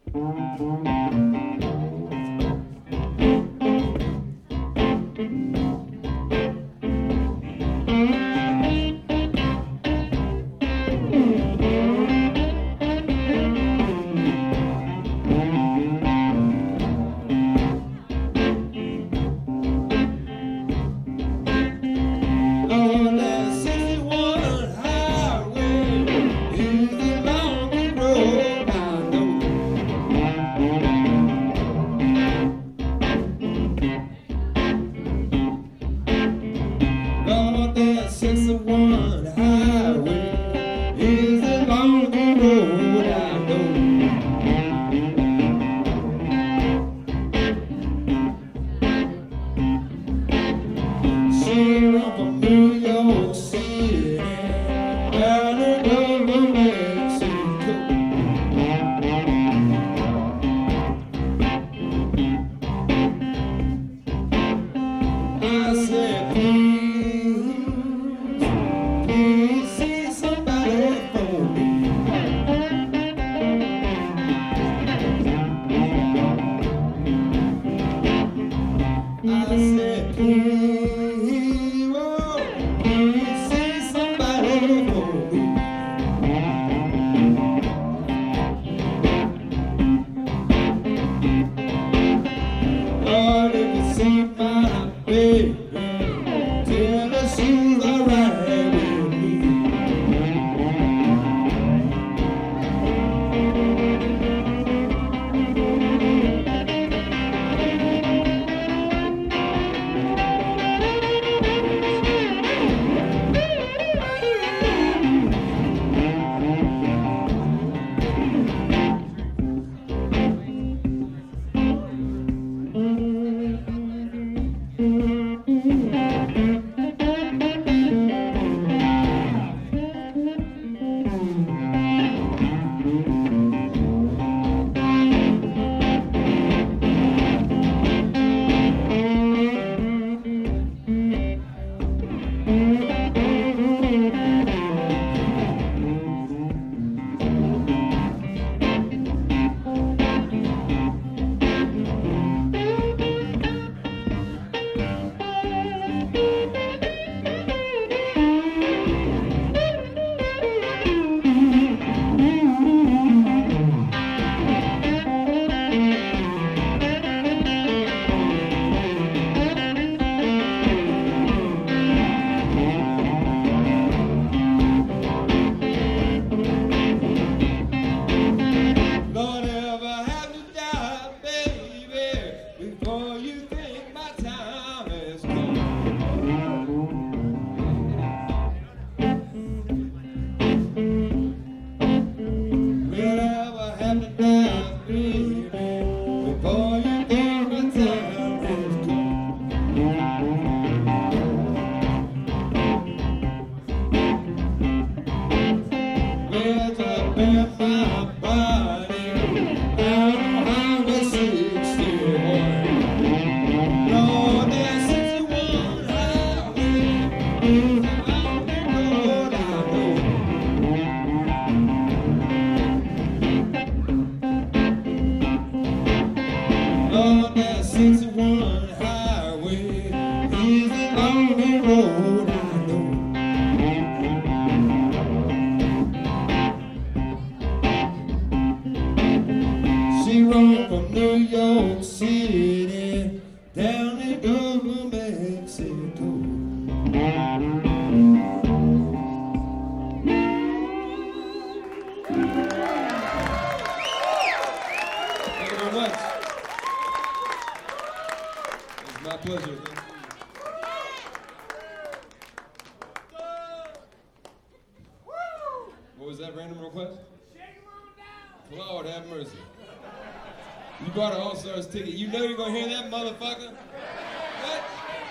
Ticket. You know you're gonna hear that motherfucker? What?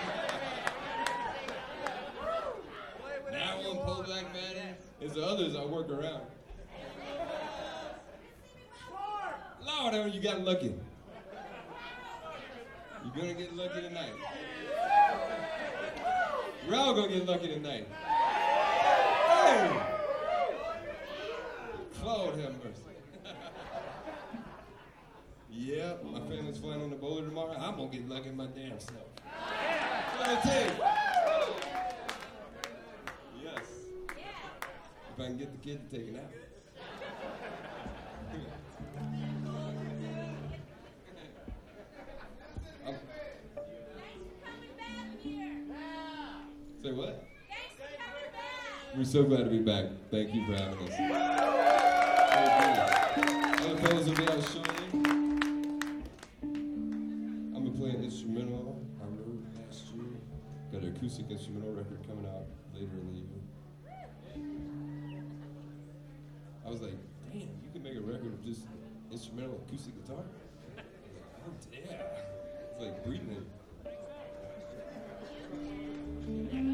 Now one Pole Black Man. There's the others I work around. Lord, you got lucky. You're gonna get lucky tonight. We're all gonna get lucky tonight. Hey! Lord have mercy. Yep, my family's flying on the boulder tomorrow. I'm gonna get lucky my damn self. What I tell you? Yes. If I can get the kid to take a nap. Say what? Thanks for coming back. We're so glad to be back. Thank you for having us. Other fellas will be out shortly. I'm gonna play an instrumental I wrote last year. Got an acoustic instrumental record coming out later in the year. I was like, damn, you can make a record of just instrumental acoustic guitar? I was like, oh yeah. It's like breathing.